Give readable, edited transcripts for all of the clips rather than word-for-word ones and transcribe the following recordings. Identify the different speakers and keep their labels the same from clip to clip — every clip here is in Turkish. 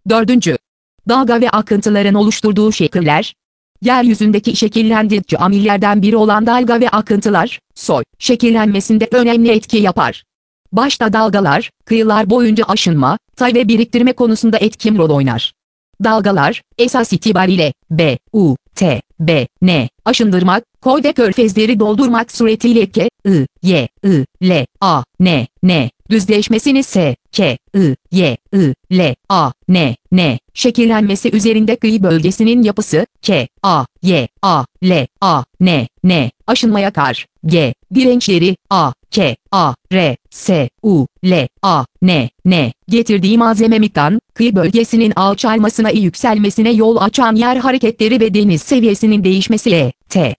Speaker 1: Dördüncü. Dalga ve akıntıların oluşturduğu şekiller. Yeryüzündeki şekillendirici amillerden biri olan dalga ve akıntılar, soy şekillenmesinde önemli etki yapar. Başta dalgalar, kıyılar boyunca aşınma, tay ve biriktirme konusunda etkin rol oynar. Dalgalar, esas itibariyle, aşındırmak, koy ve körfezleri doldurmak suretiyle düzleşmesini şekillenmesi üzerinde kıyı bölgesinin yapısı, aşınmaya kar, dirençleri, getirdiği malzeme miktarı, kıyı bölgesinin alçalmasına yükselmesine yol açan yer hareketleri ve deniz seviyesinin değişmesi,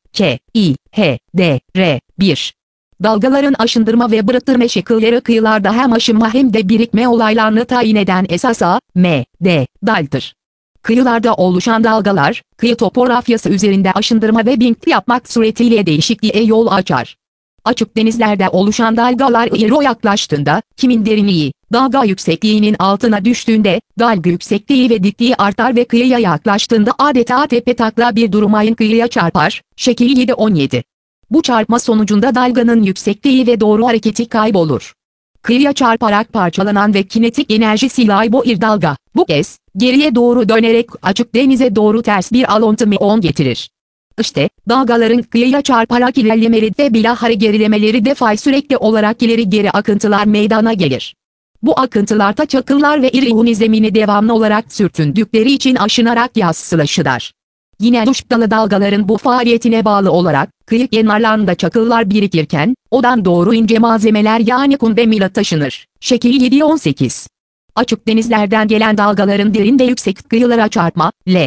Speaker 1: 1. Dalgaların aşındırma ve bıraktırma şekilleri kıyılarda hem aşınma hem de birikme olaylarını tayin eden esas daldır. Kıyılarda oluşan dalgalar, kıyı topografyası üzerinde aşındırma ve bink yapmak suretiyle değişikliğe yol açar. Açık denizlerde oluşan dalgalar kıyıya yaklaştığında, kimin derinliği, dalga yüksekliğinin altına düştüğünde, dalga yüksekliği ve dikliği artar ve kıyıya yaklaştığında adeta tepe takla bir durmayın kıyıya çarpar. Şekil 7-17. Bu çarpma sonucunda dalganın yüksekliği ve doğru hareketi kaybolur. Kıyıya çarparak parçalanan ve kinetik enerjisi kaybolan dalga, bu kez, geriye doğru dönerek açık denize doğru ters bir alontiyon getirir. İşte, dalgaların kıyıya çarparak ilerlemeleri ve bilahare gerilemeleri de sürekli olarak ileri geri akıntılar meydana gelir. Bu akıntılarda çakıllar ve iri huni zemini devamlı olarak sürtündükleri için aşınarak yassılaşırlar. Yine duşdalı dalgaların bu faaliyetine bağlı olarak, kıyı kenarlarında çakıllar birikirken, odan doğru ince malzemeler yani kum ve mila taşınır. Şekil 7-18. Açık denizlerden gelen dalgaların derin ve yüksek kıyılara çarpma,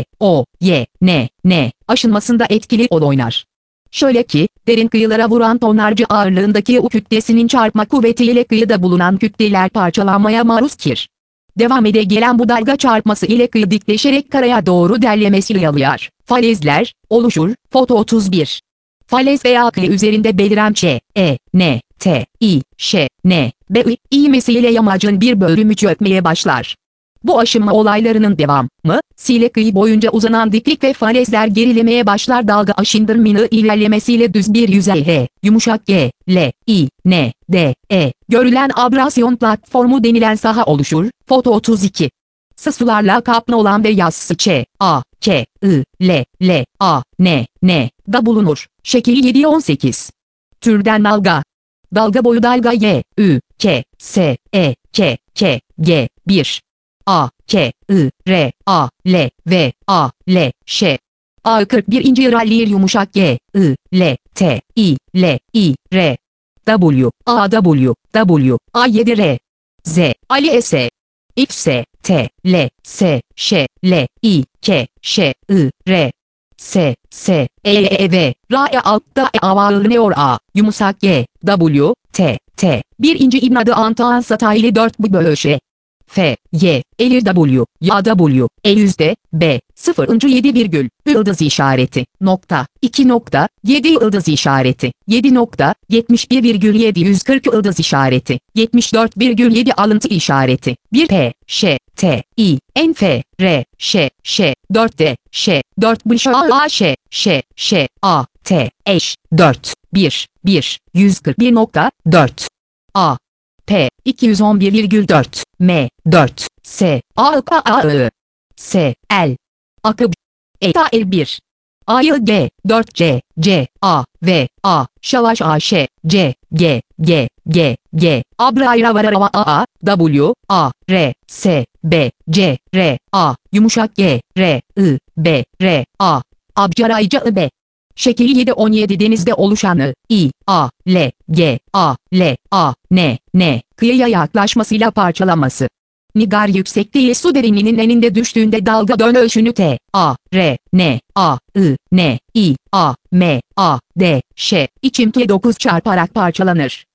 Speaker 1: aşınmasında etkili rol oynar. Şöyle ki, derin kıyılara vuran tonlarca ağırlığındaki U kütlesinin çarpma kuvvetiyle kıyıda bulunan kütleler parçalanmaya maruzdır. Devam ede gelen bu dalga çarpması ile kıyı dikleşerek karaya doğru derlemesiyle yalıyar. Falezler oluşur. Foto 31. Falez veya kıyı üzerinde beliren ivmesiyle yamacın bir bölümü çökmeye başlar. Bu aşınma olaylarının devamı, ile kıyı boyunca uzanan diklik ve falezler gerilemeye başlar. Dalga aşındırmanın ilerlemesiyle düz bir yüzey yumuşak görülen abrasyon platformu denilen saha oluşur. Foto 32. Sularla kaplı olan ve yassı da bulunur. Şekil 7-18. Türden dalga. Dalga boyu dalga 1 A41. rallir yumuşak A7 Z Ali S X T L S Ş L I K Ş I R S V Ra altta avarlıyor A yumuşak T birinci İbn adı Antoine Satayli 4 bu bölüşe Elir W ya W yüzde B 0,7 yıldız işareti nokta 2,7 yıldız işareti 7,71,740 yıldız işareti 74,7 alıntı işareti 1 N F R 4 A T 141,4 A P 211,4 M 4 S A S L Akıb L 1 A'yı G 4 C A V A Şavaş A Ş C G Abrayra A W A R S B C R A yumuşak R I B R A Abcarayca B. Şekil 7-17 denizde oluşan A L N kıyıya yaklaşmasıyla parçalanması. Nigar yüksekliği su derinliğinin eninde düştüğünde dalga dönüşünü R N I A M A D içimki 9 çarparak parçalanır.